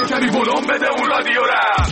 کمی ولوم بده اون رادیو را.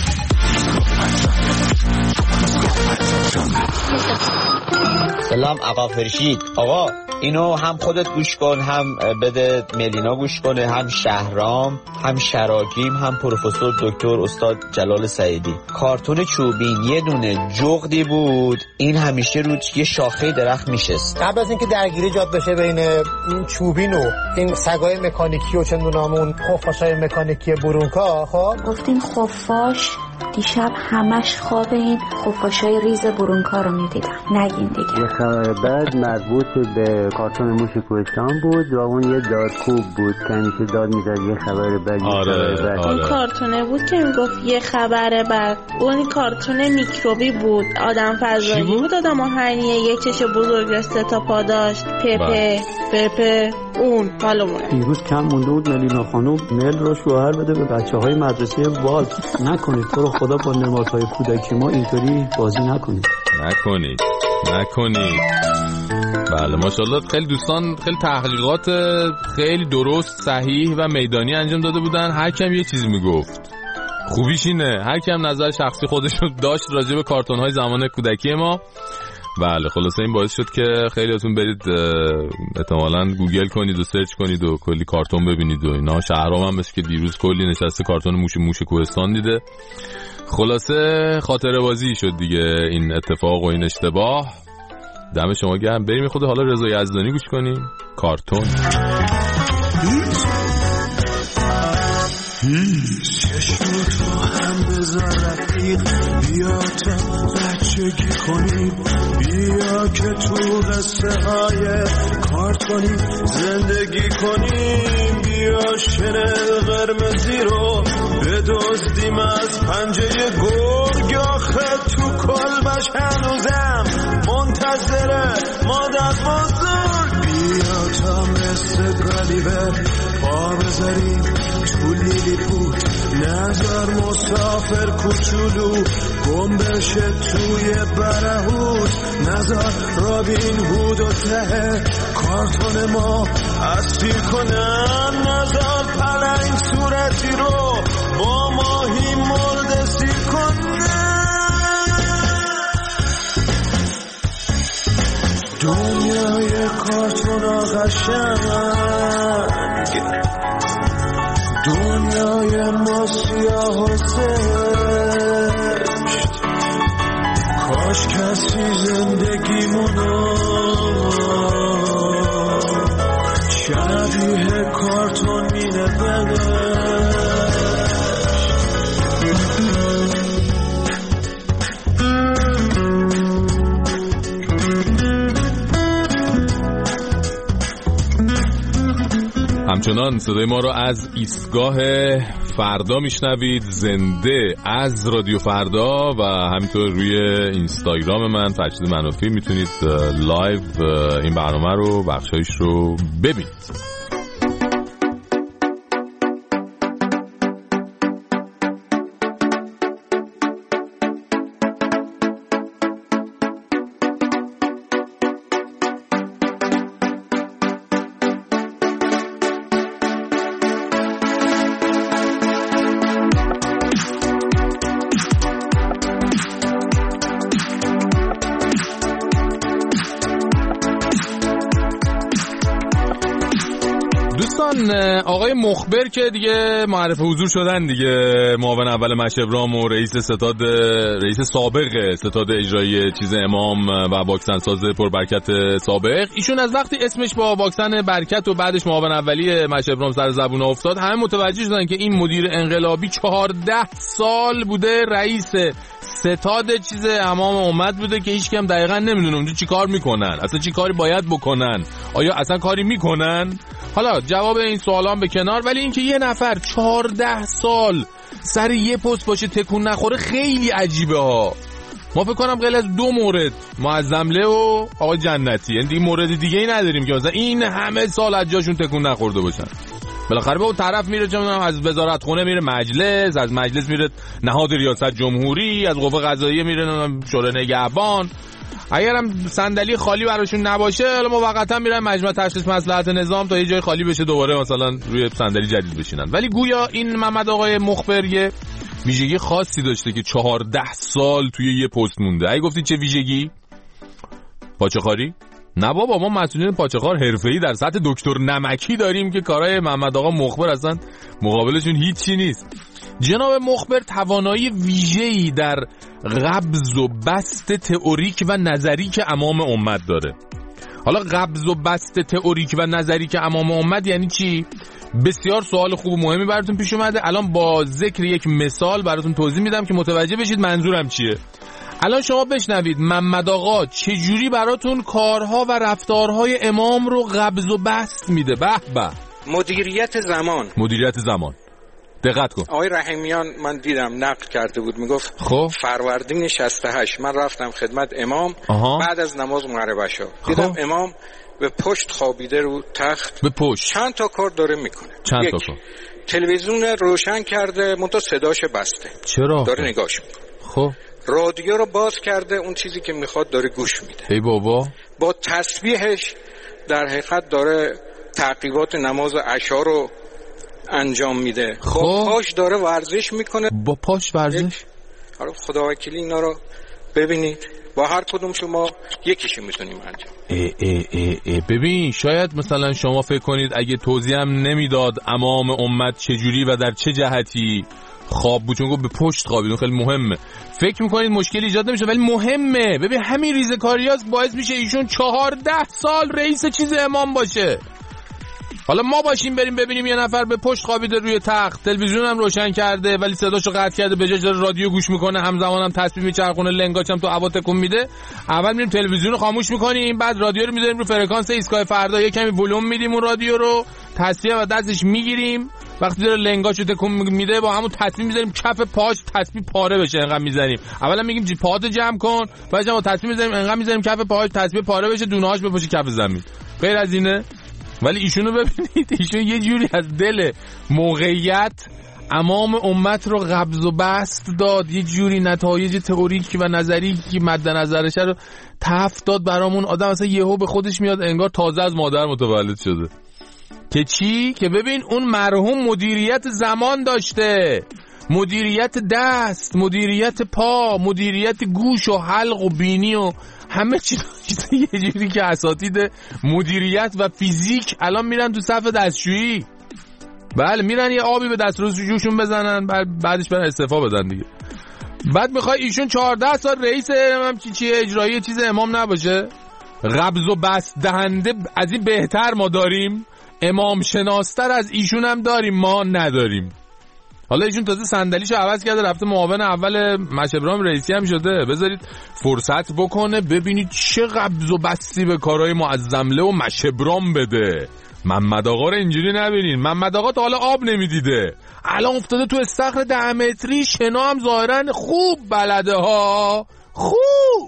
سلام آقا فرشید. آقا اینو هم خودت گوش کن، هم بده ملینا گوش کنه، هم شهرام، هم شراکیم، هم پروفسور دکتر استاد جلال سعیدی. کارتون چوبین یه دونه جغدی بود، این همیشه رو یه شاخه درخت میشست. قبل از اینکه درگیری ایجاد بشه بین این چوبین و این سگای مکانیکی و چندونامون خفاشای مکانیکی برونکا، خب گفتین خفاش دیشب همش خواب این خفاشای ریز برونکا رو میدیدم. نگین دیگه. یه خبر بعد مربوط به کارتون موش کوهستان بود و اون یه دادکوب بود که همیشه داد میزد یه خبر بعد. اون کارتونه بود که میگفت یه خبر بعد. اون کارتون میکروبی بود، آدم فضایی بود، آدم آهنیه، یه چش بزرگ 3 تا پا داشت، پپه اون معلومه. دیروز کم مونده بود ملینا خانم مل رو شوهر بده به بچه‌های مدرسه وال. نکنید تو رو خدا با نمادهای کودکی ما اینطوری بازی نکنید. بله ماشاءالله خیلی دوستان خیلی تحقیقات خیلی درست، صحیح و میدانی انجام داده بودن. هر کم یه چیزی میگفت. خوبیش اینه هر کم نظر شخصی خودش رو داشت راجع به کارتون‌های زمان کودکی ما. بله خلاصه این باعث شد که خیلیاتون برید احتمالاً گوگل کنید و سرچ کنید و کلی کارتون ببینید و اینا. شهرام هم مثل که دیروز کلی نشسته کارتون موش کوهستان دیده. خلاصه خاطره بازی شد دیگه این اتفاق و این اشتباه. دم شما گرم. بریم خود حالا رضا یزدانی گوش کنیم. کارتون چشمتو هم بذار رفیق، بیا تا بچگی کنیم، بیا که تو قصه های کارتونی زندگی کنیم، بیا شنل قرمزی رو بدزدیم از پنجه گرگ، آخه تو کلبش هنوزم منتظره مادر بزرگ، بیا تا مثل گالیور پا بذاریم تو لیلی پوت، نظر مسافر کوچولو گم بشه توی برهوت، نظر رابین هود و ته کارتون ما اسیر کنن، نظر پلنگ صورتی رو با ماهی مرده سیر کنن. دنیای کارتون قشنگ، دنیای ما سیاه و زشت، کاش کسی زندگیمونو شبیه کارتون مینوشت. همچنان صدای ما رو از ایستگاه فردا میشنوید، زنده از رادیو فردا، و همینطور روی اینستاگرام من فرشید منافی میتونید لایو این برنامه رو بخشایش رو ببینید. آقای مخبر که دیگه معرف حضور شدن دیگه، معاون اول مشبرام و رئیس سابق ستاد اجرایی چیز امام و واکسن ساز پربرکت سابق، ایشون از وقتی اسمش با واکسن برکت و بعدش معاون اولی مشبرام سر زبون افتاد، همه متوجه شدن که این مدیر انقلابی 14 سال بوده رئیس ستاد چیز امام امت بوده که هیچ کم دقیقاً نمیدونه اونجا چی کار میکنن، اصلا چی کاری باید بکنن، آیا اصلا کاری میکنن. حالا جواب این سوالام به کنار، ولی اینکه یه نفر 14 سال سر یه پست باشه تکون نخوره خیلی عجیبه ها. ما فکر کنم غیر از 2 مورد، معظمله و آقای جنتی، یعنی این مورد دیگه ای نداریم که مثلا این همه سال از جاشون تکون نخورده باشن. بالاخره به اون طرف میره، چه میدونم از وزارت خونه میره مجلس، از مجلس میره نهاد ریاست جمهوری، از قوه قضاییه میره شورای نگهبان، اگرم صندلی خالی براشون نباشه حالا موقتا میرن مجمع تشخیص مصلحت نظام تا یه جای خالی بشه دوباره مثلا روی صندلی جدید بشینن. ولی گویا این محمد آقای مخبر یه ویژگی خاصی داشته که 14 سال توی یه پست مونده. اگه گفتی چه ویژگی؟ پاچه‌خواری؟ نه بابا، ما مسئولین پاچه‌خوار حرفه‌ای در سطح دکتر نمکی داریم که کارهای محمد آقا مخبر اصلا مقابلشون هیچی نیست. جناب مخبر توانایی ویژه‌ای در قبض و بسط تئوریک و نظریک امام امت داره. حالا قبض و بسط تئوریک و نظریک امام امت یعنی چی؟ بسیار سوال خوب و مهمی براتون پیش اومده. الان با ذکر یک مثال براتون توضیح میدم که متوجه بشید منظورم چیه. الان شما بشنوید محمد آقا چجوری براتون کارها و رفتارهای امام رو قبض و بسط میده. به به. مدیریت زمان. دقت کن. آقای رحیمیان من دیدم نقل کرده بود، میگفت خب فروردین 68 من رفتم خدمت امام بعد از نماز مغرب شب. دیدم امام به پشت خوابیده رو تخت، به پشت چند تا کار داره میکنه. چند تا کار؟ تلویزیون روشن کرده منتها صداش بسته. چرا؟ داره نگاش میکنه. خب رادیو رو باز کرده، اون چیزی که میخواد داره گوش میده. ای بابا. با تسبیحش در حقیقت داره تعقیبات نماز عشا رو انجام میده. خب با پاش داره ورزش میکنه. با پاش ورزش؟ حالا خدا وکیلی اینا رو ببینید، با هر کدوم شما یکیشو میتونیم انجام. ببین شاید مثلا شما فکر کنید اگه توضیح هم نمیداد امام امت چجوری و در چه جهتی خواب بود، چون گفت به پشت خوابید، خیلی مهمه، فکر میکنید مشکل ایجاد نمیشه، ولی مهمه. ببین همین ریزکاریاست باعث میشه ایشون 14 سال رئیس چیز امام باشه. حالا ما باشیم بریم ببینیم یه نفر به پشت خوابیده روی تخت، تلویزیون هم روشن کرده ولی صداشو قطع کرده، به جاش داره رادیو گوش میکنه، همزمان هم تسبیح میچرخونه، لنگاچ هم تو هوا تکون میده. اول میریم تلویزیون رو خاموش میکنیم، بعد رادیو رو میذاریم رو فرکانس ایستگاه فردا، یه کمی ولوم میدیم اون رادیو رو، تسبیح و دستش میگیریم، وقتی داره لنگاچو تکون میده با همون تسبیح میذاریم کف پاش تسبیح پاره بشه، انقدر میذاریم. اولا میگیم پاتو جمع کن، بعد با تسبیح میذاریم انقدر میذاریم کف پاش تسبیح پاره بشه، دونه‌هاش بپاشه کف زمین. غیر از اینه. ولی ایشونو ببینید، ایشون یه جوری از دل موقعیت امام امت رو قبض و بسط داد، یه جوری نتایج تئوریکی و نظری که مد نظرش رو تفت داد برامون. آدم اصلا یهو به خودش میاد انگار تازه از مادر متولد شده. که چی؟ که ببین اون مرحوم مدیریت زمان داشته، مدیریت دست، مدیریت پا، مدیریت گوش و حلق و بینی و همه چی داشته. یه جوری که اساتید مدیریت و فیزیک الان میرن تو صف دستشویی، بله میرن یه آبی به دستشویشون بزنن، بعدش برن استعفا بدن دیگه. بعد میخوای ایشون 14 سال رئیس چیه اجرایی چیز امام نباشه؟ قبض و بسط دهنده از این بهتر ما داریم، امام شناستر از ایشون هم داریم، ما نداریم. حالا ایشون تازه صندلیشو عوض کرده رفته معاون اول مشبرام رئیسی هم شده. بذارید فرصت بکنه ببینید چه قبض و بسطی به کارهای معظمله و مشبرام بده. محمد آقا رو اینجوری نبینین. محمد آقا تا حالا آب نمیدیده، الان افتاده تو استخر 10 متری، شنا هم ظاهرا خوب بلده ها، خوب.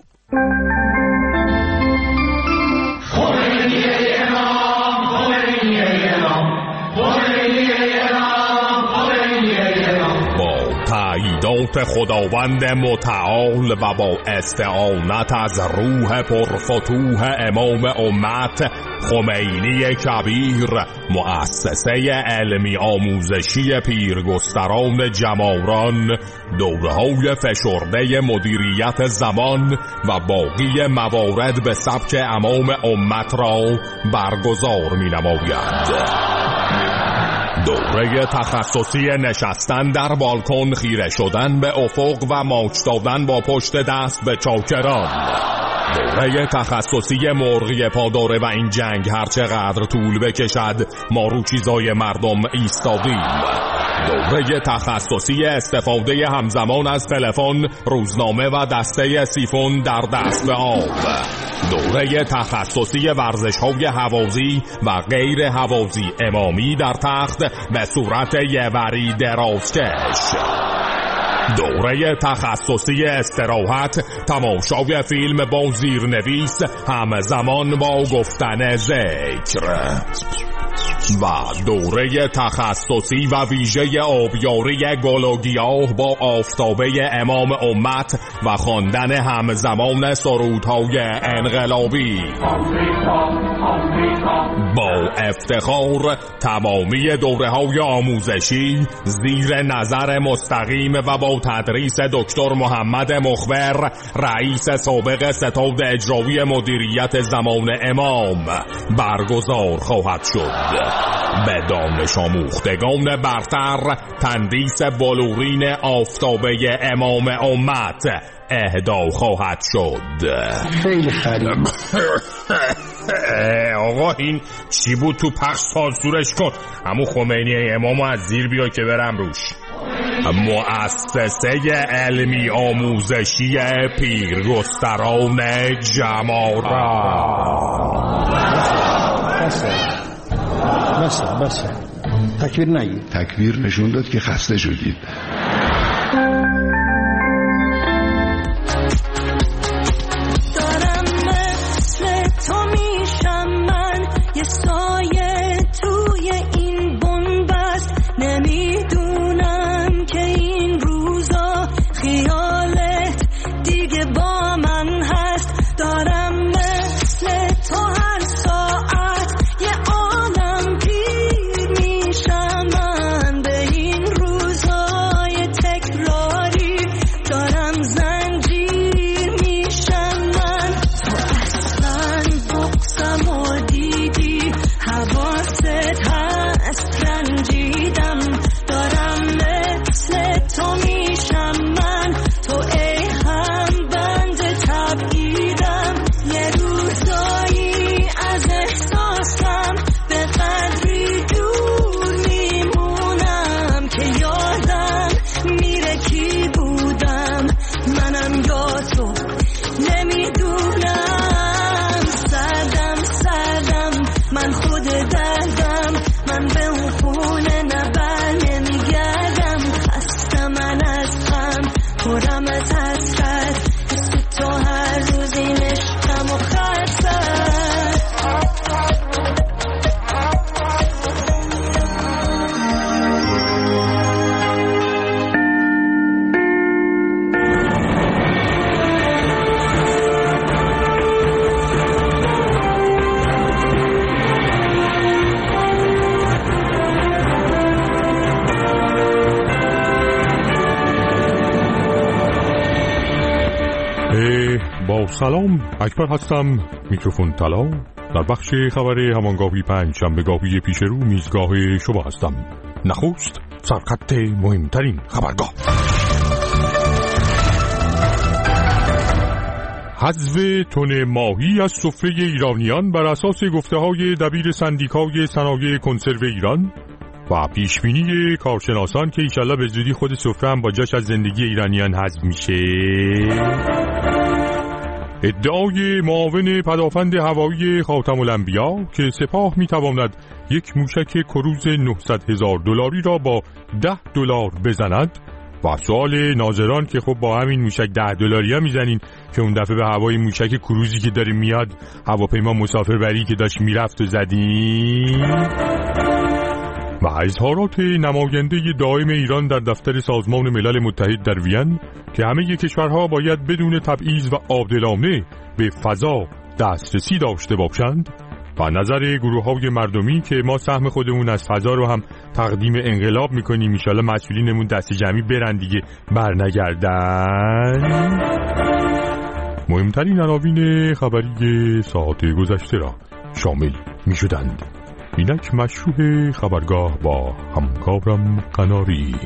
تأییدات خداوند متعال و با استعانت از روح پرفتوح امام امت خمینی کبیر، مؤسسه علمی آموزشی پیرگستران جماران، دوره‌های فشرده مدیریت زمان و باقی موارد به سبک امام امت را برگزار می‌نماید. دوره تخصصی نشستن در بالکن، خیره شدن به افق و ماچ دادن با پشت دست به چاکران. دوره تخصصی مرغی پاداره و این جنگ هر چقدر طول بکشد ما رو چیزای مردم ایستادیم. دوره تخصصی استفاده همزمان از تلفن، روزنامه و دسته سیفون در دست به آب. دوره تخصصی ورزش‌های هوازی و غیر هوازی امامی در تخت به صورت یوری درازکش. دوره تخصصی استراحت، تماشای فیلم با زیرنویس همزمان با گفتن ذکر. و دوره تخصصی و ویژه آبیاری گل و گیاه با آفتابه امام امت و خواندن همزمان سرودهای انقلابی. با افتخار تمامی دوره‌های آموزشی زیر نظر مستقیم و با تدریس دکتر محمد مخبر، رئیس سابق ستاد اجرایی مدیریت زمان امام، برگزار خواهد شد. به دانش آموختگان برتر تندیس بلورین آفتابه امام امت اهدا خواهد شد. خیلی خرید. آقا این چی بود تو پخش سانسورش کن. همون خمینی امامو از زیر بیا که برم روش. مؤسسه علمی آموزشی پیرگستران جمارا. بسه تکبیر نگید. تکبیر نشون داد که خسته شدید. دارم مثل تو میشم من، یه سایه توی این بنبست. نمیدونم که این روزا خیالت دیگه با من هست. دارم مثل تو هر ساعت یه عالم پیر میشم من. به این روزای تکراری دارم زنجیر میشم من. تو اصلا بغضم و دیدی، حواست هست رنجیدم. دارم مثل تو میشم من، تو ای هم بند تبعیدم. یه روزایی از احساسم به قدری دور میمونم که یادم میره کی بودم، منم یا تو نمیدونم. سردم من خود دردم، من به اون خونه نبر نمیگردم. خسته من از غم، پرم از حسرت، حس تو هر روز این عشقم و خسرت. با سلام، اکبر هستم، میکروفون طلا. در بخش خبر همانگاهی پنجشنبهگاهی پیش رو میزگاه شما هستم. نخست سرخط مهمترین خبرگاه. حذف تن ماهی از سفره ایرانیان بر اساس گفته‌های دبیر سندیکای صنایع کنسرو ایران و پیشبینی کارشناسان که ایشالله به زودی خود سفره هم با جاش از زندگی ایرانیان حذف میشه. ادعای معاون پدافند هوایی خاتم الانبیا که سپاه میتواند یک موشک کروز $900,000 را با $10 بزند و سوال ناظران که خب با همین موشک $10 هم میزنین که اون دفعه به هوای موشک کروزی که داره میاد هواپیما مسافربری که داشت میرفت و زدین. و اظهارات نماینده دائم ایران در دفتر سازمان ملل متحد در وین که همه کشورها باید بدون تبعیض و عادلانه به فضا دسترسی داشته باشند و نظر گروه‌های مردمی که ما سهم خودمون از فضا رو هم تقدیم انقلاب میکنیم، ان شاءالله مسئولینمون دست جمعی برن دیگه برنگردن. مهمترین عناوین خبری ساعت گذشته را شامل میشدند. اینک مشروع خبرگاه با همکارم قناری.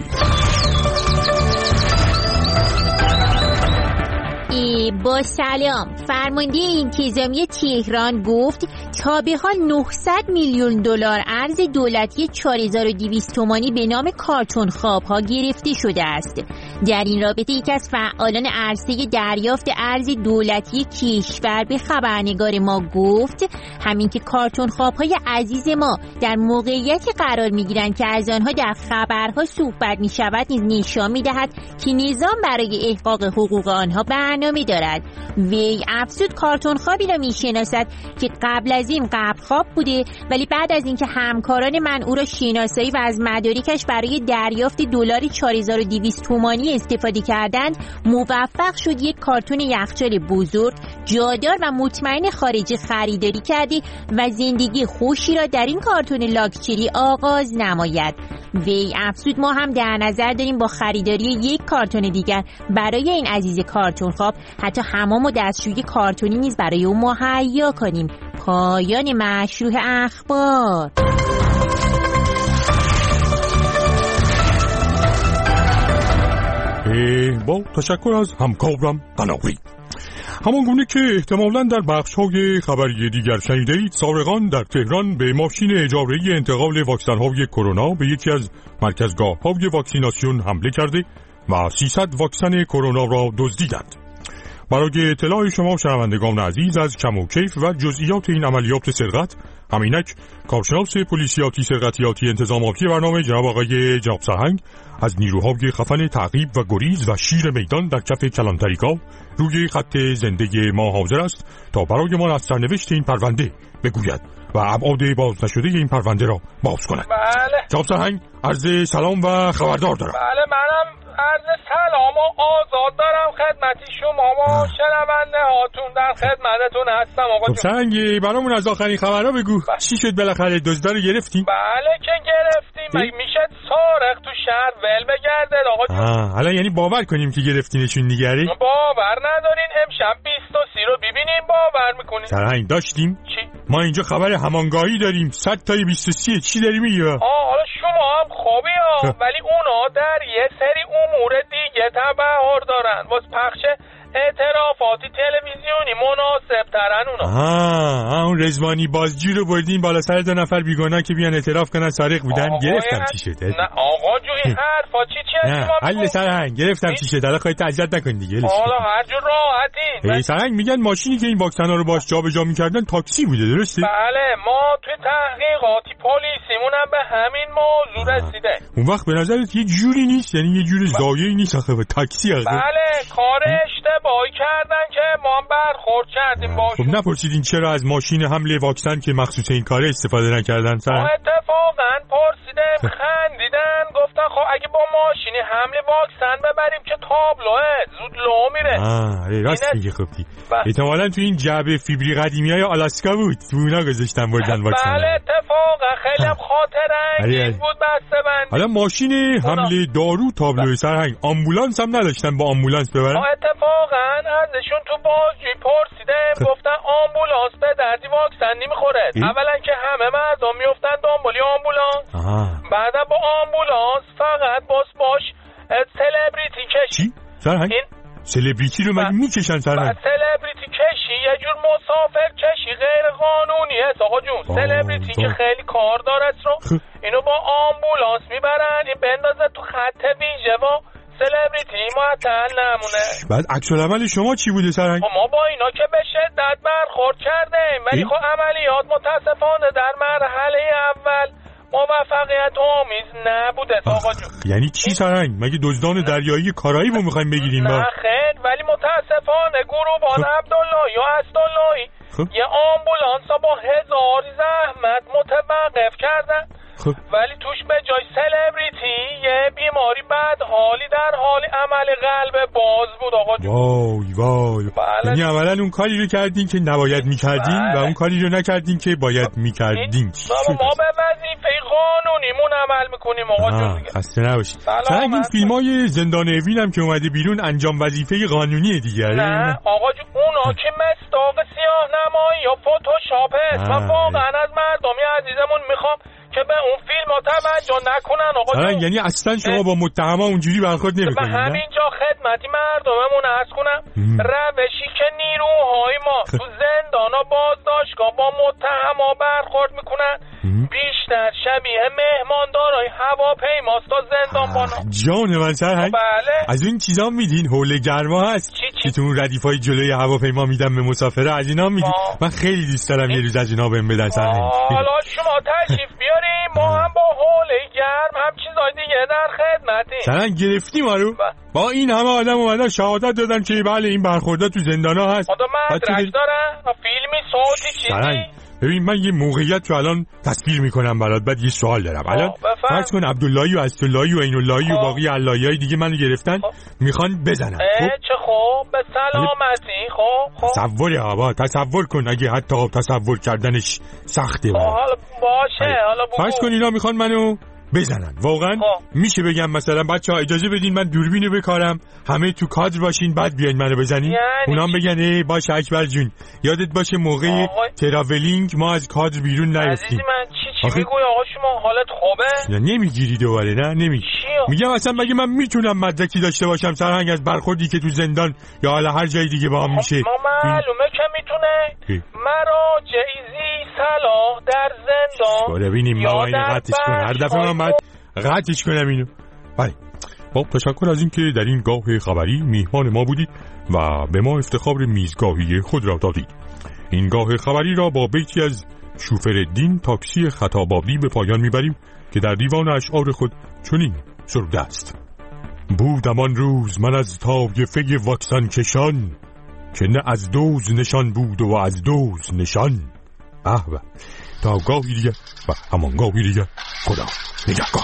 با سلام، فرمانده انتظامی تهران گفت تا به حال $900 میلیون ارز دولتی 4200 تومانی به نام کارتون خواب‌ها گرفته شده است. در این رابطه یکی از فعالان عرصه دریافت ارز دولتی کشور به خبرنگار ما گفت همین که کارتون خواب‌های عزیز ما در موقعیتی قرار می‌گیرند که از آنها در خبرها صحبت می‌شود نیز نشان می‌دهد که نظام برای احقاق حقوق آنها برنامه دارد. وی افزود کارتون خوابی را می‌شناسد که قبل از این قبل خواب بوده، ولی بعد از اینکه همکاران من او را شناسایی و از مدارکش برای دریافت دلار 4200 تومانی استفاده کردند، موفق شد یک کارتون یخچال بزرگ جادار و مطمئن خارجی خریداری کرده و زندگی خوشی را در این کارتون لاکچری آغاز نماید. وی افزود ما هم در نظر داریم با خریداری یک کارتون دیگر برای این عزیز کارتون خواب حتی حمام و دستشویی کارتونی نیز برای او مهیا کنیم. پایان مشروح اخبار. با تشکر از همکارم قناوی. همانگونه که احتمالاً در بخش‌های خبری دیگر شنیدید، سارقان در تهران به ماشین اجاره‌ای انتقال واکسن‌های کرونا به یکی از مرکزگاه‌های واکسیناسیون حمله کرده و 300 واکسن کرونا را دزدیدند. برای اطلاع شما شنوندگان عزیز از کم و کیف و جزئیات این عملیات سرقت، همینک کارشناس پلیسیاتی سرقتیاتی انتظاماتی برنامه جناب آقای جناب سرهنگ از نیروهای خفن تعقیب و گریز و شیر میدان در کف کلانتریگاه روی خط زنده ما حاضر است تا برای ما از سرنوشت این پرونده بگوید و ابعاد باز نشده این پرونده را باز کند. بله جناب سرهنگ، عرض سلام و خبردار دارم. بله منم عرض سلام و آزاد دارم خدمتی شما و شنونده هاتون در خدمتتون هستم آقا جون. سرهنگ برامون از آخرین خبرها بگو. چی شد بالاخره دزدا رو گرفتیم؟ بله که گرفتیم. میشه سارق تو شهر ول بگرده آقا جون. حالا یعنی باور کنیم که گرفتینشون دیگری؟ باور ندارین امشب 23 رو ببینیم باور میکنین. سرهنگ داشتیم؟ چی؟ ما اینجا خبر همانگاهی داریم. 100 تای 23 چی داری میگی؟ حالا شما هم خوبی ها ولی اونا در یه سری امور دیگه تبهر دارن واسه پخش اعترافاتی تلویزیونی مناسب ترن اونا. اون رضوانی بازجو رو بردین بالا سر 2 نفر بیگناه که بیان اعتراف کنن سارق بودن. گرفتم چی شده؟ نه آقا جو این حرفا چی نه حل سرهنگ گرفتم چی شده. حالا خودت تعجب نکن دیگه. حالا هر جور راحتین. سرهنگ میگن ماشینی که این واکسنا رو باش جابجا می‌کردن تاکسی بوده، درسته؟ بله ما توی تحقیقاتی پلیسیمون هم به همین موضوع رسیده. اون وقت به نظرت یه جوری نیست، یعنی یه جور ضایعی نیست آخه تاکسی آخه؟ بله کار اشتباهی کردن که ما برخورد کردیم باشون. خب نپرسیدین چرا از ماشین حمله واکسن که مخصوص این کاره استفاده نکردن؟ ما اتفاقا پرسیدیم خندیدن گفتن خب اگه با ماشین حمله واکسن ببریم که تابلوه زود لو میره. راست میگه. خب احتمالاً تو این جعبه فیبری قدیمیای آلاسکا بود تو اونا گذاشتن بردن واکسن. بله اتفاقا خیلی هم خاطره انگیز بود بسته بندی. حالا ماشین حمله دارو تابلو سرهنگ آمبولانس هم نداشتن با آمبولانس ببرن؟ اتفاقا ازشون تو بازجویی پرسیدم گفتن آمبولانس به دردی واکسن نمیخوره. اولا که همه مردم میافتن دنبالی آمبولانس. بعدا با آمبولانس فقط باش سلبریتی کشی. چی؟ سرهنگ؟ سلبریتی رو مگه میکشن سرهنگ؟ سلبریتی کشی یه جور مسافر کشی غیر قانونی هست آقا جون. سلبریتی که خیلی کار داره رو اینو با آمبولانس میبرن این بندازه تو خط ویژه و سلبریتی معطل نمونه. بعد عکس العمل شما چی بوده سرهنگ؟ ما با اینا که به شدت برخورد کردیم ولی خب عملیات متاسفانه در مرحله اول موفقیت آمیز نبوده آقا جون. یعنی چی سرهنگ؟ مگه دزدان دریایی کارایی رو میخوایم بگیریم؟ نه خیر ولی متاسفانه گروبان عبداللهی و اسداللهی یه آمبولانس با 1000 زحمت متوقف کردن. ولی توش به جای سلبریتی یه بیماری بد حالی در حال عمل قلب باز بود آقا جون. وای یعنی عملا اون کاری رو کردین که نباید میکردین و اون کاری رو نکردین که باید میکردین. ما به وظیفه قانونیمون عمل میکنیم آقا جون. خسته نباشید. سرهنگ این فیلمای زندان اوین هم که اومده بیرون انجام وظیفه قانونی دیگه. نه آقا جون اونا که مصداق سیاه‌نمایی یا فتوشاپ است. من واقعا از مردمی عزیزمون میخوام که به اون فیلم ها توجه نکنن. آقا یعنی اصلا شما با متهما اونجوری برخورد نمی‌کنید؟ به همینجا خدمتی مردممون عرض کنم روشی که نیروهای ما تو زندانا بازداشتگاه با متهما برخورد میکنن بیشتر شبیه مهماندارای هواپیماست تا زندانبانا. جان من سرهنگ، بله. از این چیزا میدین حوله گرما هست که تو اون ردیفای جلوی هواپیما میدن به مسافرها، از اینا میدین؟ من خیلی دوست دارم یه روز از اینا بهم بدن سرهنگ. حالا شما تشریف بیاریم، ما هم با حوله گرم هم چیزای دیگه در خدمتیم. سرهنگ گرفتی ما رو؟ با این همه آدم اومدن شهادت دادن که بله این برخوردها تو زندانا هست. خدا مدرک دارن؟ فیلمی صوتی چیزی؟ ببین من یه موقعیت رو الان تصویر میکنم برات، بعد یه سوال دارم. الان فرض کن عبداللهی و اسداللهی و عیناللهی و باقی اللهی‌های دیگه منو گرفتن میخوان بزنن. چه خوب، به سلامتی. خب تصور کن اگه حتی تصور کردنش سخته. حالا باشه، حالا فرض کن اینا میخوان منو بزنن. واقعا میشه بگم مثلا بچه‌ها اجازه بدین من دوربینو بکارم، همه تو کادر باشین، بعد بیاین منو بزنین؟ اونام بگن ای باشه اکبر جون یادت باشه موقع تراولینگ ما از کادر بیرون نیفتیم. عزیزی من چی میگوی آقا شما حالت خوبه؟ نمیگیری دوباره؟ نه نمیگی. میگم اصلا مگه من میتونم مدرکی داشته باشم سرهنگ از برخوردی که تو زندان یا حالا هر جای دیگه با هم میشه؟ ما معلومه که میتونه. مراجعی صلاح در زندان ببینیم ما اینو قطعش کن. هر دفعه من باید قطعش کنم اینو. بله با تشکر از این که در این گاه خبری میهمان ما بودید و به ما افتخار میزگاهی خود را دادید. این گاه خبری را با بیتی از شوفرالدین تاکسی خطابادی به پایان میبریم که در دیوان اشعار خود چنین سروده است: بودم آن روز من از طایفه واکسن کشان، که نه از دوز نشان بود و از دوز نشان. تا گاهی دیگه و همان گاهی دیگه، خدا نگهدار.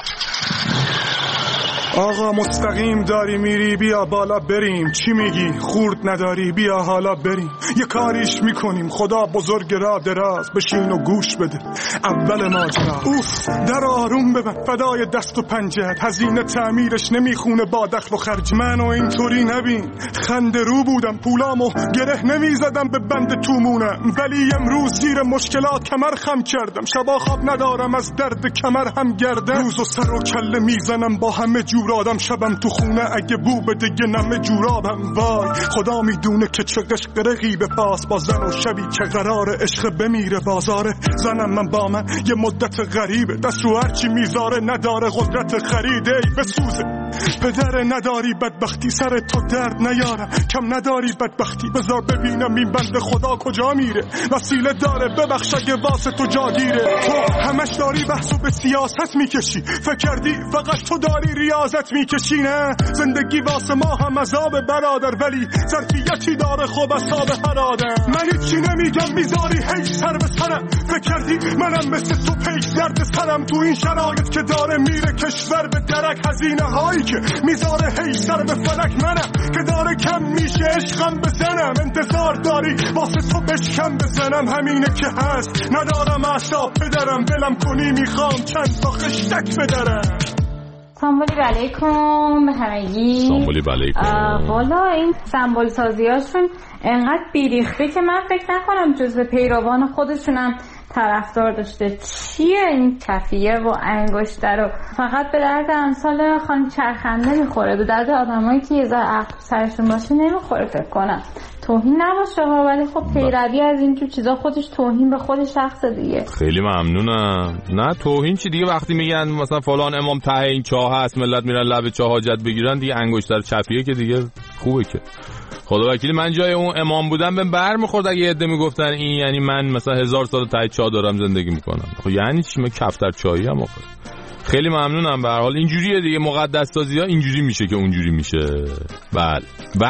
آقا مستقیم داری میری، بیا بالا بریم. چی میگی؟ خورد نداری؟ بیا حالا بریم. یه کاریش میکنیم، خدا بزرگ را دراز. بشین و گوش بده اول ماجرا. اوف در آروم ببن فدای دست و پنجت، هزینه تعمیرش نمیخونه با دخل و خرج. منو اینطوری نبین، خنده رو بودم، پولامو گره نمیزدم به بند تومونم، ولی امروز زیر مشکلات کمر خم کردم. شبا خواب ندارم از درد کمر هم گردم، روزو سر و کله میزنم با همه جور آدم. شبم تو خونه اگه بو بده یه نمه جورابم. وای خدا میدونه که چه قشقرقی به پاس با زن و شبی که قرار عشق بمیره بازاره. زنم من با من یه مدت غریبه، دست رو هرچی میذاره نداره قدرت خریده. ای بسوزه پدره نداری بدبختی، سر تو درد نیارم کم نداری بدبختی. بذار ببینم این بنده خدا کجا میره، وسیله داره ببخش اگه واسه تو جاگیره. تو همش داری بحثو به سیاست میکشی، فکر کردی فقط تو داری ریاضت میکشی؟ نه زندگی واسه ما هم عذاب برادر، ولی ظرفیتی داره خوب حساب هر آدم. من هیچی نمیگم میذاری هیچ سر به سرم، فکر کردی منم مثل تو پیش درد سرم؟ تو این شرایط که داره میره کشور به درک، هزینه هایی که میذاره هیچ سر به فلک، منم که داره کم میشه عشقم بزنم. انتظار داری واسه تو بشکم بزنم، همینه که هست ندارم اعصاب پدرم. ولم کنی میخوام چند تا خشتک بدرم. سامبولی علیکم به همگی. سامبولی علیکم. والا این سمبول سازیاشون انقدر بیریخته که من فکر نکنم جزو پیروان خودشونم طرفدار داشته. چیه این کفیه و انگشته رو فقط به درد امثال خانم چرخنده میخوره، به درد آدمایی که یه ذره عقل سرشون باشه نمیخوره. فکر کنم توهین نباشه ها، ولی خب پیروی از اینجور چیزا خودش توهین به خود شخص دیگه. خیلی ممنونم. نه توهین چی دیگه، وقتی میگن مثلا فلان امام ته این چاه هست ملت میرن لب چاه حاجت بگیرن دیگه، انگشتر چپیه که دیگه خوبه که. خدا وکیلی من جای اون امام بودم بهم برمیخورد اگه عده میگفتن این یعنی من مثلا 1000 سال ته چاه دارم زندگی میکنم. خب یعنی چی؟ من کفتر چایی ام آخه. خیلی ممنونم. به هر حال اینجوریه دیگه، مقدس سازی‌ها اینجوری میشه که اونجوری میشه. بله و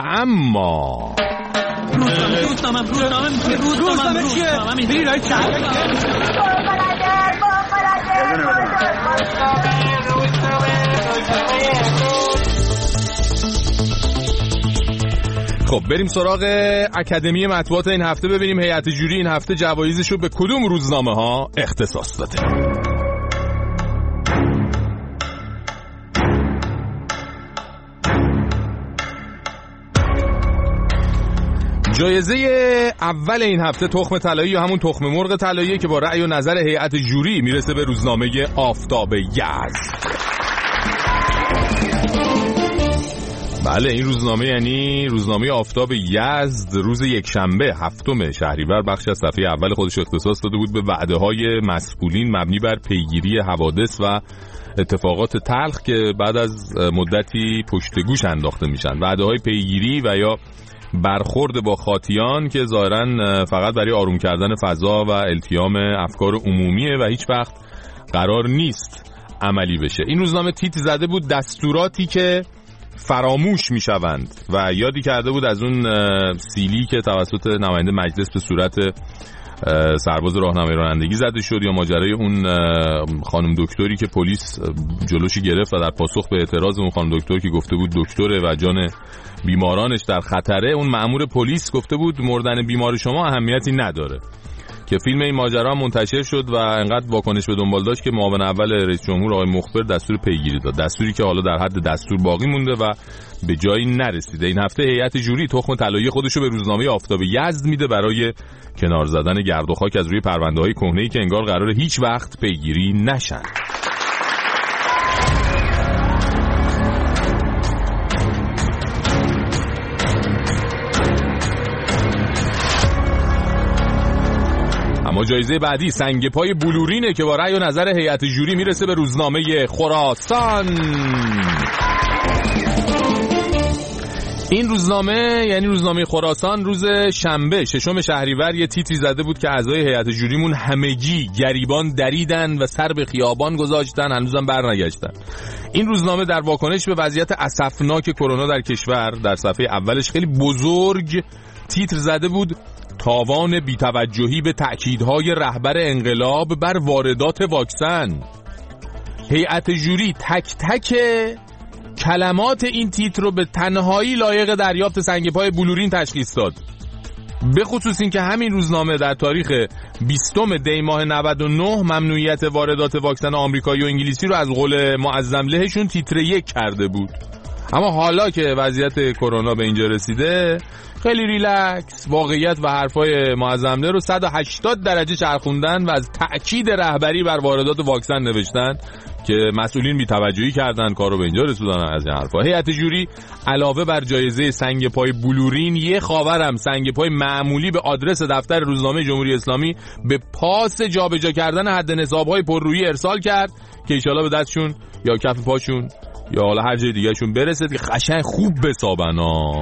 اما روزنامه چیه؟ بیرای خب بریم سراغ اکادمی مطبوعات این هفته، ببینیم هیئت جوری این هفته جوایزشو به کدوم روزنامه ها اختصاص داده. جایزه اول این هفته تخم طلایی یا همون تخم مرغ طلایی که با رأی و نظر هیئت جوری میرسه به روزنامه آفتاب یزد. بله این روزنامه یعنی روزنامه آفتاب یزد روز یکشنبه 7 شهریور بخش از صفحه اول خودش اختصاص داده بود به وعده‌های مسئولین مبنی بر پیگیری حوادث و اتفاقات تلخ که بعد از مدتی پشت گوش انداخته میشن. وعده‌های پیگیری و یا برخورد با خاطیان که ظاهراً فقط برای آروم کردن فضا و التیام افکار عمومیه و هیچ وقت قرار نیست عملی بشه. این روزنامه تیتر زده بود دستوراتی که فراموش میشوند و یادی کرده بود از اون سیلی که توسط نماینده مجلس به صورت سرباز راهنمای رانندگی زده شد یا ماجرای اون خانم دکتری که پلیس جلوشی گرفت و در پاسخ به اعتراض اون خانم دکتر که گفته بود دکتره و جان بیمارانش در خطره، اون مأمور پلیس گفته بود مردن بیمار شما اهمیتی نداره، که فیلم این ماجرا منتشر شد و انقدر واکنش به دنبال داشت که معاون اول رئیس جمهور آقای مخبر دستور پیگیری داد، دستوری که حالا در حد دستور باقی مونده و به جایی نرسیده. این هفته هیئت جوری تخم طلایی خودشو به روزنامه آفتاب یزد میده برای کنار زدن گرد و خاک از روی پرونده‌های کهنه‌ای که انگار قراره هیچ وقت پیگیری نشن. اما جایزه بعدی سنگ پای بلورینه که با رأی و نظر هیئت جوری میرسه به روزنامه خراسان. این روزنامه یعنی روزنامه خراسان روز شنبه 6 شهریور یه تیتری زده بود که اعضای هیئت جوریمون همگی گریبان دریدن و سر به خیابان گذاشتن، هنوزم برنگشتن. این روزنامه در واکنش به وضعیت اسفناک کرونا در کشور در صفحه اولش خیلی بزرگ تیتر زده بود تاوان بی‌توجهی به تأکیدهای رهبر انقلاب بر واردات واکسن. هیئت جوری تک تک کلمات این تیتر رو به تنهایی لایق دریافت سنگ پای بلورین تشخیص داد، به خصوص این که همین روزنامه در تاریخ 20 دی ماه 99 ممنوعیت واردات واکسن آمریکایی و انگلیسی رو از قول معظم لهشون تیتر 1 کرده بود. اما حالا که وضعیت کرونا به اینجا رسیده خیلی ریلکس واقعیت و حرفای معظم له رو 180 درجه چرخوندن و از تأکید رهبری بر واردات واکسن نوشتن که مسئولین بی‌توجهی کردن، کارو به اینجا رسوندن از این حرفا. هیئت جوری علاوه بر جایزه سنگ پای بلورین یه خاورم سنگ پای معمولی به آدرس دفتر روزنامه جمهوری اسلامی به پاس جابجا کردن حد نصاب‌های پررویی ارسال کرد که ان شاءالله به دستشون یا کف پاشون یا حالا هر جای دیگه شون برسه که قشنگ خوب بسابن ها.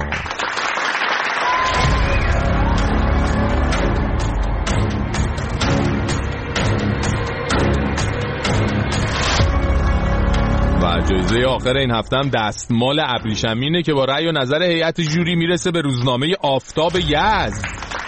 جایزه آخر این هفته هم دستمال ابریشمینه که با رأی و نظر هیئت جوری میرسه به روزنامه آفتاب یزد.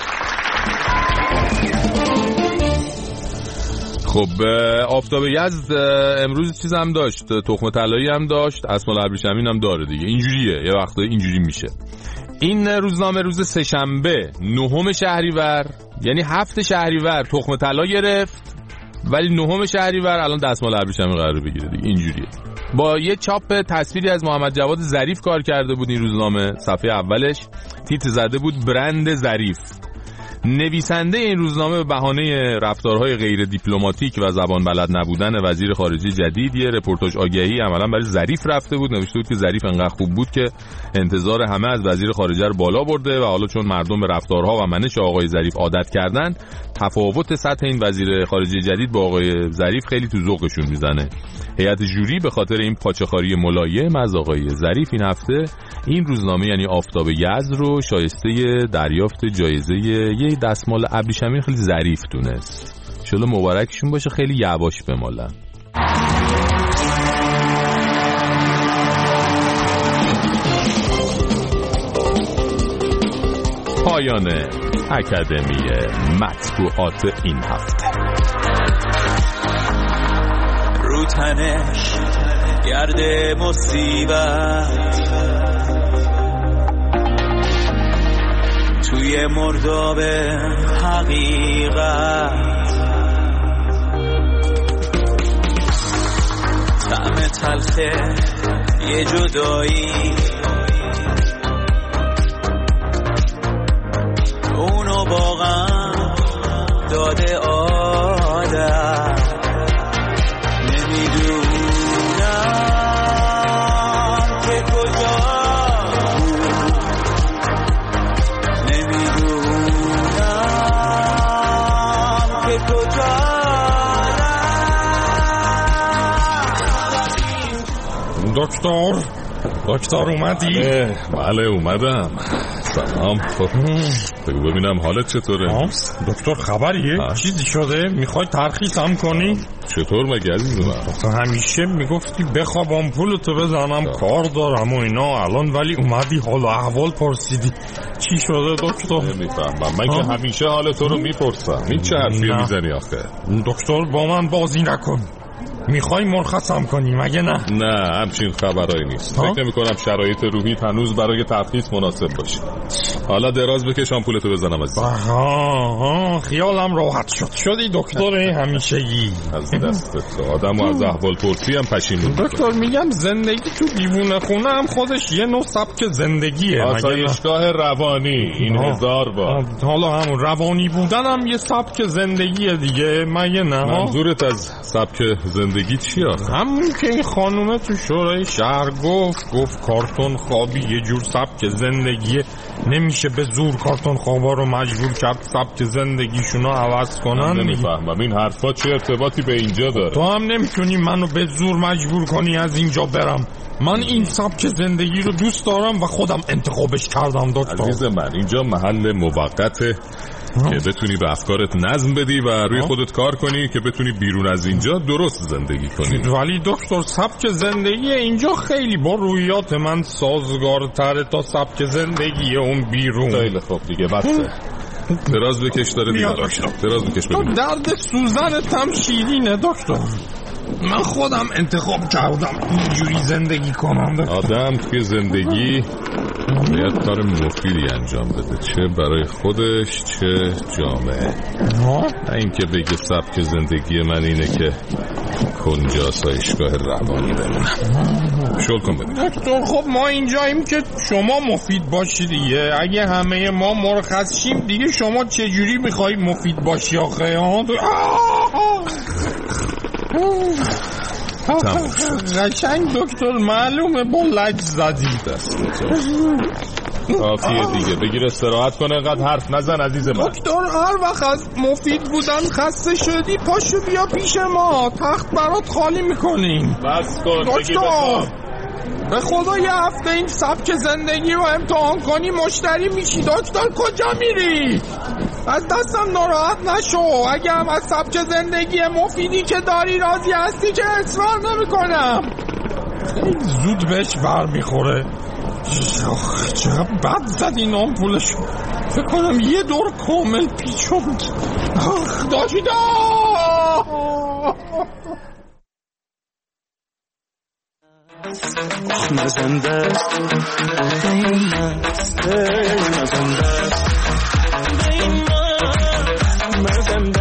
خب آفتاب یزد امروز چیز هم داشت، تخم طلایی هم داشت، دستمال ابریشمین هم داره دیگه، اینجوریه یه وقتا اینجوری میشه. این روزنامه روز سه‌شنبه 9 شهریور یعنی 7 شهریور تخم طلا گرفت، ولی 9 شهریور الان دستمال ابریشمین قراره بگیره دیگه، اینجوریه. با یه چاپ تصویری از محمد جواد ظریف کار کرده بود این روزنامه، صفحه اولش تیتر زده بود برند ظریف. نویسنده این روزنامه به بهانه رفتارهای غیر دیپلماتیک و زبان بلد نبودن وزیر خارجه جدید یه رپورتاج آگهی عملا برای ظریف رفته بود، نوشته بود که ظریف انقدر خوب بود که انتظار همه از وزیر خارجه رو بالا برده و حالا چون مردم به رفتارها و منش آقای ظریف عادت کردن تفاوت سطح این وزیر خارجه جدید با آقای ظریف خیلی تو ذوقشون میزنه. هیئت جوری به خاطر این پاچه‌خواری ملایم از آقای ظریف این هفته این روزنامه یعنی آفتاب یزد رو شایسته دریافت جایزه یه دستمال ابریشمین خیلی ظریف دونست. انشالله مبارکشون باشه، خیلی یواش بمالن. پایان اکادمی مطبوعات این هفته. رو تنش گرد مصیبت، توی مرداب حقیقت، طعم تلخه یه جدایی، دکتر اومدی؟ بله اومدم. سلام. بگو ببینم حالت چطوره؟ دکتر خبریه؟ چیزی شده؟ میخوای ترخیصم کنی؟ چطور مگه عزیز من؟ تو همیشه میگفتی بخوابم پولتو بزنم کار دارم و اینا، الان ولی اومدی حال و احوال پرسیدی. چی شده دکتر؟ نمیفهمم. من که همیشه حال تو رو میپرسم. این چه حرفی میزنی آخه؟ دکتر با من بازی نکن. میخوای مرخصم کنی مگه نه؟ نه همچین خبرایی نیست. فکر نمی‌کنم شرایط روحی هنوز برای ترخیص مناسب باشه. حالا دراز بکشم پولتو بزنم از خیالم راحت شدی دکتر همیشگی. از دستت آدمو از احوال پرسی هم پشیمون. دکتر میگم زندگی تو دیوونه خونه هم خودش یه نوع سبک زندگیه. آسایشگاه روانی این 1000 بار. حالا همون روانی بودن هم یه سبک زندگیه دیگه مگه نه؟ منظورت از سبک زندگی چیه؟ همون که این خانومه تو شورای شهر گفت کارتون خوابی یه جور سبک زندگیه، نمیشه به زور کارتون خوابا رو مجبور کرد سبک زندگیشونو عوض کنن. نمیفهمم این حرفا چه ارتباطی به اینجا داره؟ تو هم نمیتونی منو به زور مجبور کنی از اینجا برم. من این سبک زندگی رو دوست دارم و خودم انتخابش کردم دکتر. عزیز من اینجا محل موقته که بتونی به افکارت نظم بدی و روی خودت کار کنی که بتونی بیرون از اینجا درست زندگی کنی. ولی دکتر سبک زندگی اینجا خیلی با رویات من سازگارتره تا سبک زندگی اون بیرون. خیلی خوب دیگه بسه. دراز بکش داره دیگه. دراز بکش ببینم. درد سوزنت هم شیرینه دکتر. من خودم انتخاب کردم اینجوری زندگی کنم. آدم توی زندگی باید کار مفیدی انجام بده، چه برای خودش چه جامعه. نه اینکه بگه سبک زندگی من اینه که کنج آسایشگاه روانی بمونم. شل کن ببینم. دکتر خب ما اینجاییم که شما مفید باشی دیگه. اگه همه ما مرخص شیم دیگه شما چجوری میخوایی مفید باشی آخه؟ قشنگ دکتر معلومه با لج زدی. کافیه دیگه بگیر استراحت کنه، اینقدر حرف نزن عزیز من. دکتر هر وقت از مفید بودن خسته شدی پاشو بیا پیش ما، تخت برات خالی میکنیم. بس کن دکتر به خدا یه هفته این سبک زندگی رو امتحان کنی مشتری میشی. دکتر کجا میری؟ از دستم ناراحت نشو. اگه هم از سبک زندگی مفیدی که داری راضی هستی که اصرار نمی کنم. خیلی زود بهش بر میخوره. چقدر بد زد این آمپولش. فکر کنم یه دور کامل پیچوند. داشیده مزنده است مزنده است مزنده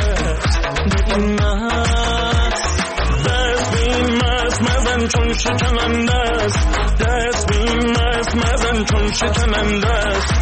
است دست بین مزن چون شکننده است دست بین مزن چون شکننده است.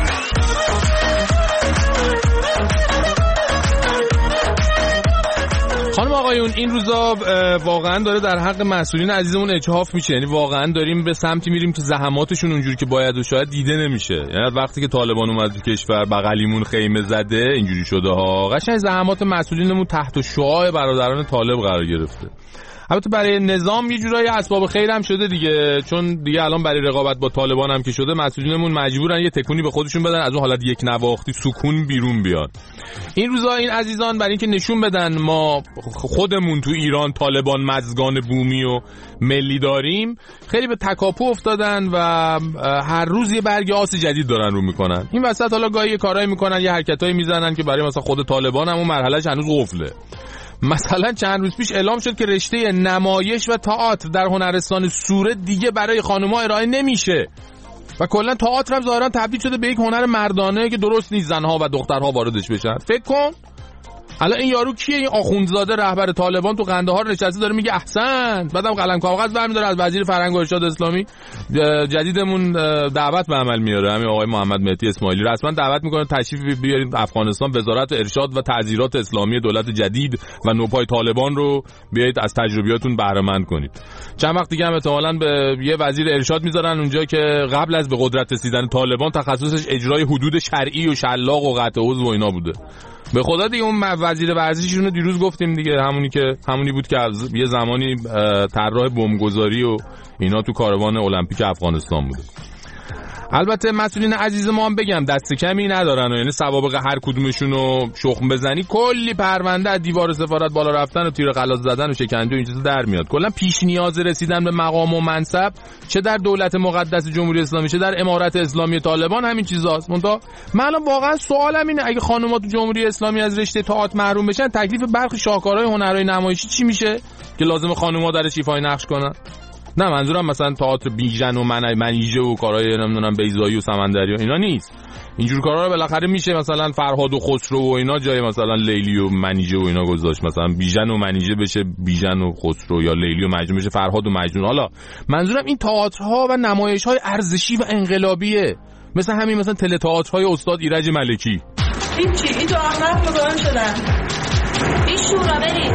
خانم آقایون این روزا واقعا داره در حق مسئولین عزیزمون اجحاف میشه. یعنی واقعا داریم به سمتی میریم که زحماتشون اونجوری که باید و شاید دیده نمیشه. یعنی وقتی که طالبان اومد تو کشور بغلیمون خیمه زده اینجوری شده ها. قشنگ زحمات مسئولینمون تحت شعاع برادران طالب قرار گرفته. البته برای نظام یه جورایی اسباب خیر هم شده دیگه، چون دیگه الان برای رقابت با طالبان هم که شده مسئولینمون مجبورن یه تکونی به خودشون بدن، از اون حالت یک نواختی سکون بیرون بیاد. این روزا این عزیزان برای اینکه نشون بدن ما خودمون تو ایران طالبان مزگان بومی و ملی داریم، خیلی به تکاپو افتادن و هر روز یه برگ آس جدید دارن رو میکنن. این وسط حالا گاهی کارایی میکنن، یه حرکتایی میزنن که برای مثلا خود طالبان هم اون مرحلهش هنوز قفله. مثلا چند روز پیش اعلام شد که رشته نمایش و تئاتر در هنرستان سوره دیگه برای خانم‌ها ارائه نمیشه و کلا تئاتر هم ظاهرا تبدیل شده به یک هنر مردانه که درست نیست زنها و دخترها واردش بشن. فکر کن الان این یارو کیه؟ این آخوندزاده رهبر طالبان تو قندهار نشسته داره میگه احسن، بعدم قلم کاغذ برمی‌داره از وزیر فرهنگ و ارشاد اسلامی جدیدمون دعوت به عمل میاره، همین آقای محمد مهدی اسماعیلی رسما دعوت میکنه تشریف بیارید افغانستان، وزارت ارشاد و تعزیرات اسلامی دولت جدید و نوپای طالبان رو بیایید از تجربیاتون بهره مند کنید. چند وقت دیگه هم احتمالاً به یه وزیر ارشاد میذارن اونجا که قبل از به قدرت رسیدن طالبان تخصصش اجرای حدود شرعی و شلاق و قطع عضو و اینا بوده. به خدا دیگه اون وزیر ورزششون رو دیروز گفتیم دیگه، همونی بود که یه زمانی طراح بمبگذاری و اینا تو کاروان المپیک افغانستان بوده. البته مسئولین عزیز ما هم بگم دست کمی ندارن، یعنی سوابق هر کدومشون رو شخم بزنی کلی پرونده از دیوار سفارت بالا رفتن و تیر غلاظ زدن و شکنجه و این چیزا در میاد. کلا پیش نیاز رسیدن به مقام و منصب چه در دولت مقدس جمهوری اسلامی چه در امارت اسلامی طالبان همین چیزاست. من الان واقعا سوالم اینه اگه خانم‌ها تو جمهوری اسلامی از رشته تئاتر محروم بشن، تکلیف برخی شاهکارهای هنرهای نمایشی چی میشه که لازم خانم‌ها درش ایفای نقش کنن؟ نه منظورم مثلا تئاتر بیژن و منیژه و کارهای نمیدونم بیضایی و سمندری و اینا نیست. اینجور کارا رو بالاخره میشه مثلا فرهاد و خسرو و اینا جای مثلا لیلی و منیژه و اینا گذاشت، مثلا بیژن و منیژه بشه بیژن و خسرو یا لیلی و مجنون بشه فرهاد و مجنون. حالا منظورم این تئاترها و نمایش‌های ارزشی و انقلابیه، مثل همین مثلا تله تئاترهای استاد ایرج ملکی. این چی؟ این تو احمد مقاوم شدن. این شورا بریم.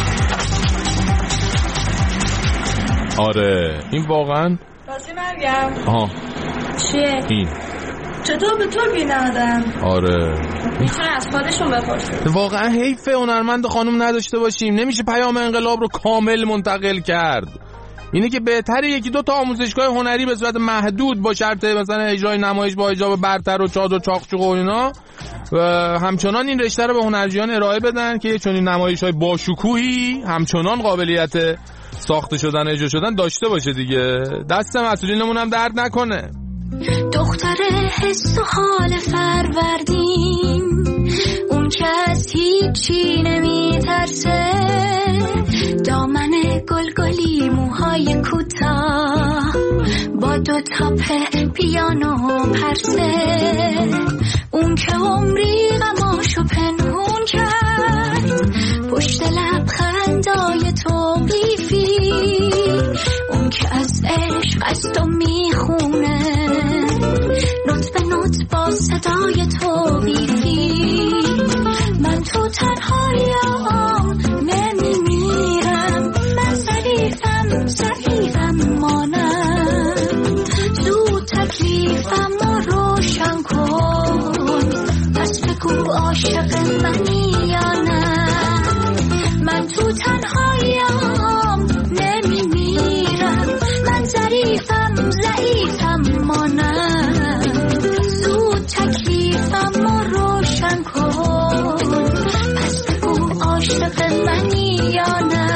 آره این واقعا راستی مرگم. آها چیه؟ این چطور به تو بینادن؟ آره میتونه از خودشون بپرسه. واقعا حیفه هنرمند خانم نداشته باشیم، نمیشه پیام انقلاب رو کامل منتقل کرد. اینه که بهتره یکی دو تا آموزشگاه هنری به صورت محدود با شرط مثلا اجرای نمایش با حجاب برتر و چادر چاقچوق و اینا و همچنان این رشته رو به هنرجویان ارائه بدن که چون این نمایش‌های باشکوهی همچنان قابلیت ساخته شدن اجرا شدن داشته باشه دیگه. دست مسئولینمون هم درد نکنه. دختر حس و حال فروردین، اون که از هیچی نمیترسه، دامن گلگلی موهای کوتاه با دو تاپ پیانو پرسه، اون که عمری غماشو پنهون کرد پشت لبخندای توقیفی، اون که از عشق است و میخونه نوت به نوت با صدای توقیفی. من تو تنهاییام نمیمیرم، من ضعیفم مانم، زود تکلیفم رو روشن کن، پس بگو عاشق منی یا نه. من تو تنهاییام نمیمیرم، من ضعیفم مانم، زود تکلیفم رو روشن کن، پس بگو عاشق منی یا نه.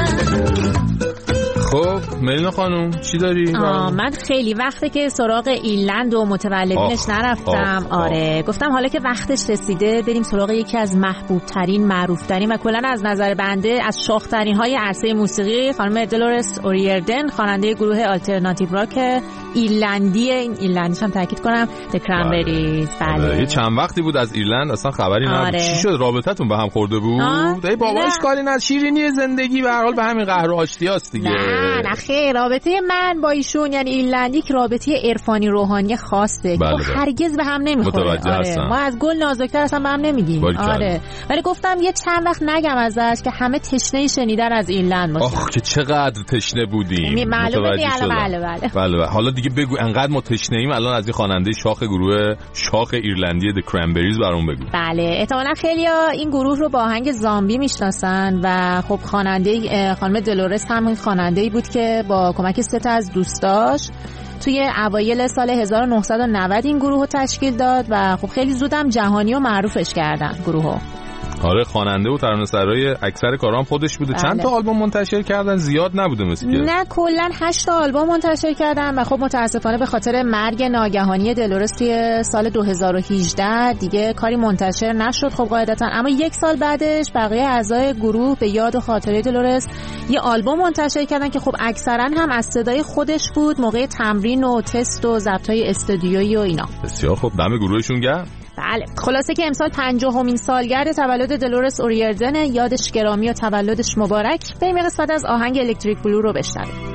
خب ملینا خانم چی داری؟ من خیلی وقته که سراغ ایرلند و متولدینش نرفتم. آره گفتم حالا که وقتش رسیده بریم سراغ یکی از محبوب ترین، معروف ترین و کلا از نظر بنده از شاخ ترین های عرصه موسیقی، خانم دلورس اوریردن، خواننده گروه آلترناتیو راک ایرلندی. این ایرلندیش هم تاکید کنم د کرنبریز. بله یه چند وقتی بود از ایرلند اصلا خبری نبود. چی شد رابطتون به هم خورده بود؟ ای باباش کاری نه، شیرینی زندگی به هر حال به همین قهر و آشتیاست دیگه. نه خیر، رابطه من با ایشون یعنی ایرلندی که رابطه عرفانی روحانی خاصه. هرگز به هم نمیخوره. آره. ما از گل نازکتر اصلا به هم نمیگیم. آره ولی گفتم یه چند وقت نگم ازش که همه تشنه شنیدن از ایرلند باشن. آخ که چقدر تشنه بودیم. معلومه. بله حالا دیگه بگو انقدر ما تشنه ایم الان از این خواننده گروه شاخ ایرلندی د کرنبریز برام بگو. بله احتمالاً خیلیا این گروه رو با آهنگ زامبی میشناسن و خب خواننده خانم دلورس هم خواننده‌ای بود که با کمک 3 از دوستاش توی اوایل سال 1990 این گروه رو تشکیل داد و خب خیلی زودم جهانی و معروفش کردن گروهو. آره خواننده و ترانه‌سرای اکثر کارام خودش بوده. چند تا آلبوم منتشر کردن؟ زیاد نبوده مثل که. نه کلا 8 تا آلبوم منتشر کردن و خب متاسفانه به خاطر مرگ ناگهانی دلورس توی سال 2018 دیگه کاری منتشر نشد خب قاعدتا. اما 1 سال بعدش بقیه اعضای گروه به یاد و خاطره دلورس یه آلبوم منتشر کردن که خب اکثرا هم از صدای خودش بود موقع تمرین و تست و ضبط‌های استودیویی و اینا. بسیار خب دم گروهشون گرم. بله خلاصه که امسال 50مین سالگرد تولد دلورس اوریردن، یادش گرامی و تولدش مبارک. بریم یه قسمت از آهنگ الکتریک بلو رو بشنویم.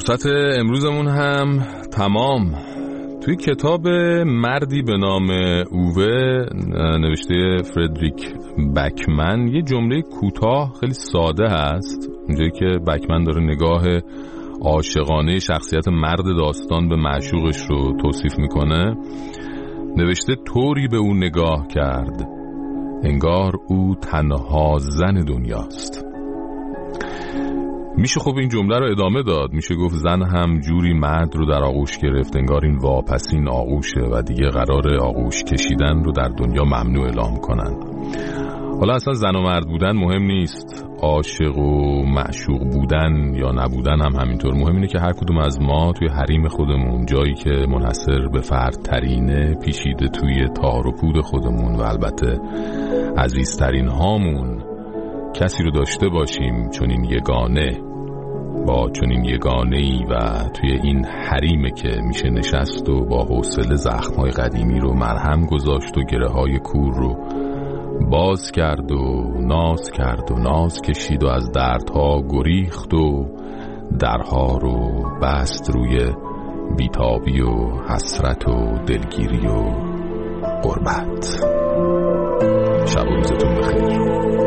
فرصت امروزمون هم تمام. توی کتاب مردی به نام اووه نوشته فردریک بکمن یه جمله کوتاه خیلی ساده هست، اونجایی که بکمن داره نگاه عاشقانه شخصیت مرد داستان به معشوقش رو توصیف میکنه. نوشته طوری به او نگاه کرد انگار او تنها زن دنیاست. میشه خب این جمله رو ادامه داد، میشه گفت زن هم جوری مرد رو در آغوش گرفت انگار این واپسین آغوشه و دیگه قرار آغوش کشیدن رو در دنیا ممنوع اعلام کنن. حالا اصلا زن و مرد بودن مهم نیست، عاشق و معشوق بودن یا نبودن هم همینطور. مهم اینه که هر کدوم از ما توی حریم خودمون، جایی که منحصر به فرد ترینه، پیچیده توی تار و پود خودمون و البته عزیزترین هامون، کسی رو داشته باشیم چنین یگانه، با چنین یگانه‌ای و توی این حریمه که میشه نشست و با حوصله زخم‌های قدیمی رو مرهم گذاشت و گره‌های کور رو باز کرد و ناز کرد و ناز کشید و از دردها گریخت و درها رو بست روی بیتابی و حسرت و دلگیری و غربت. شب و روزتون بخیر.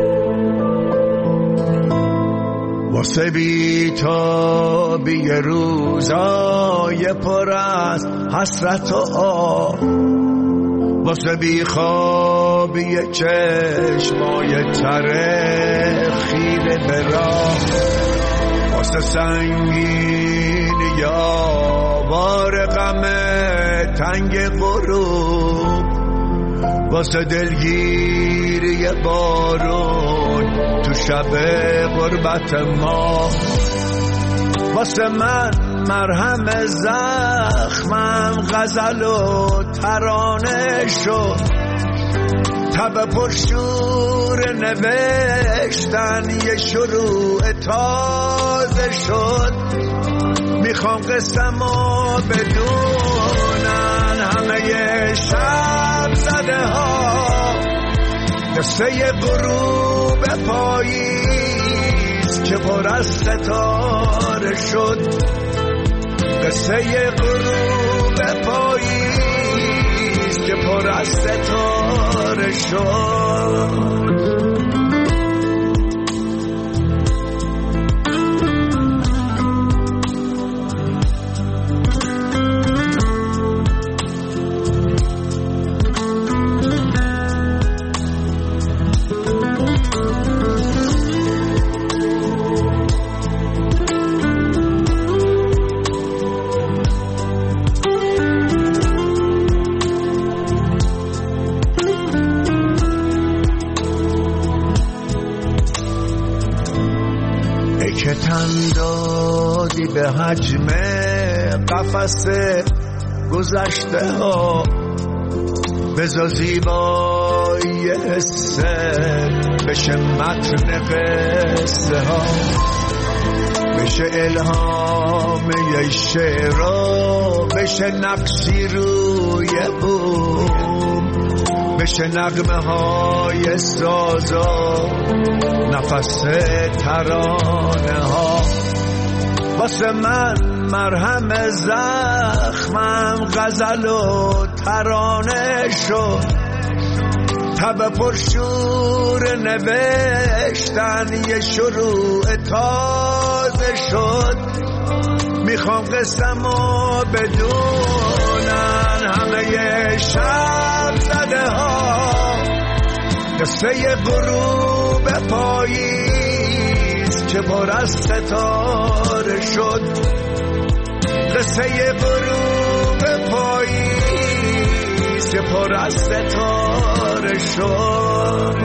واسه بیتابی روزای پر از حسرت و آه، واسه بیخوابی چشمای تره خیره به راه، واسه سنگین یا بار غم تنگ غروب، واسه دلگیری بارون تو شب غربت ما، واسه من مرهم زخمم غزل و ترانه شد، تب پرشور نوشتن یه شروع تازه شد. میخوام قصه‌مو بدونن همه شب زده ها، قصه غروب پاییز که پر از ستاره شد، قصه غروب پاییز که پر از ستاره شد. دادی به حجم قفس گذشته ها، بذار زیبایی حسه بشه متن قصه ها، بشه الهام یه شعرها، بشه نقشی روی بوم، بشه نغمه های سازا نفس ترانه ها. واسه من مرهم زخمم غزل و ترانه شد، تب پرشور نوشتن یه شروع تازه شد. میخوام قصه‌مو بدونن همه شب زده ها، قصه غروب پاییز که پر از ستاره شد، قصه غروب پاییز که پر از ستاره شد.